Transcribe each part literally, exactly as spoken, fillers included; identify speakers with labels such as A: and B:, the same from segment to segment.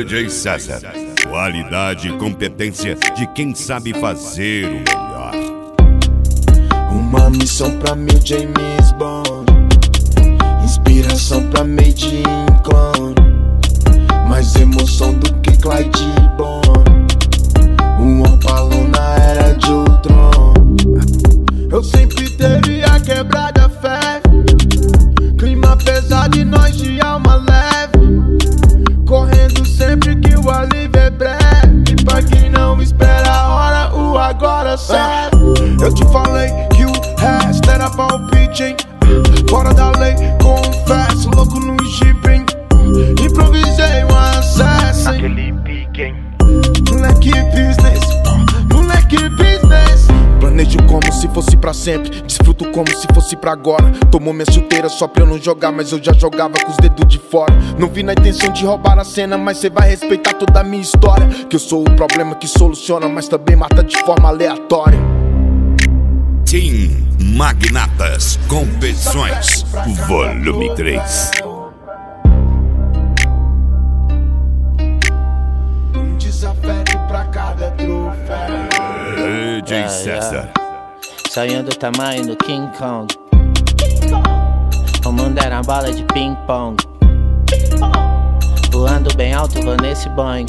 A: D J César, qualidade e competência de quem sabe fazer o melhor.
B: Uma missão pra mim, James Bond. Inspiração pra Made in Clone. Mais emoção do que Clyde Bond. Um opalão na era de Ultron. Eu sempre teve a quebrada fé. Clima pesado e nós de alma leve. Correndo sempre que o alívio é breve. E pra quem não espera a hora, o agora serve. Eu te falei que o resto era palpite, hein? Fora da lei, confesso, louco no Jeep, hein? Improvisei um acesso, hein?
C: Naquele pique, hein?
B: Moleque business, moleque business. Planejo como se fosse pra sempre, desfruto como se fosse pra agora. Tomou minha chuteira só pra eu não jogar, mas eu já jogava com os dedos de fora. Não vi na intenção de roubar a cena, mas cê vai respeitar toda a minha história. Que eu sou o problema que soluciona, mas também mata de forma aleatória.
A: Team Magnatas Competições, volume três.
B: Um desafeto pra cada troféu.
A: D J
D: Yeah,
A: César.
D: yeah. Sonho do tamanho do King Kong. O mundo era uma bola de ping pong. Voando bem alto, vou nesse Boeing.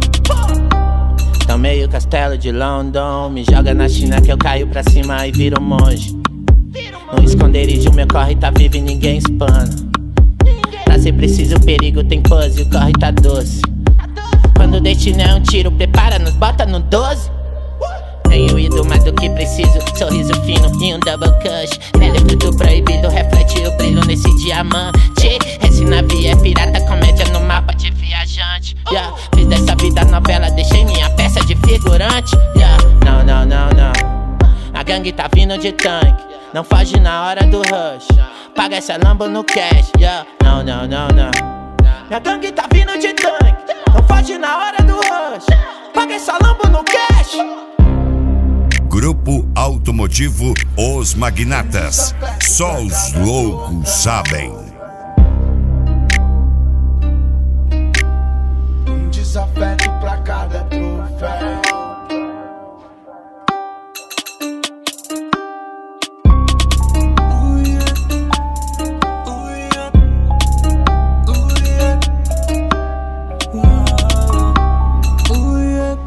D: Tomei o castelo de London. Me joga na China que eu caio pra cima e viro monge. No esconderijo meu corre tá vivo e ninguém espana. Pra ser preciso o perigo tem pose, o corre tá doce. Quando o destino é um tiro, prepara, nos bota no doze. Tenho ido mais do que preciso, sorriso fino e um double cush. Velho fruto proibido, reflete o brilho nesse diamante. Esse navio é pirata, comédia no mapa de viajante. Yeah. Fiz dessa vida novela, deixei minha peça de figurante. Yeah. Não, não, não, não. A gangue tá vindo de tanque, não foge na hora do rush. Paga essa Lambo no cash. Yeah. Não, não, não, não. Minha gangue tá vindo de tanque, não foge na hora do rush. Paga essa Lambo no cash.
A: Grupo Automotivo Os Magnatas. Só os loucos sabem.
B: Um desafeto pra cada troféu.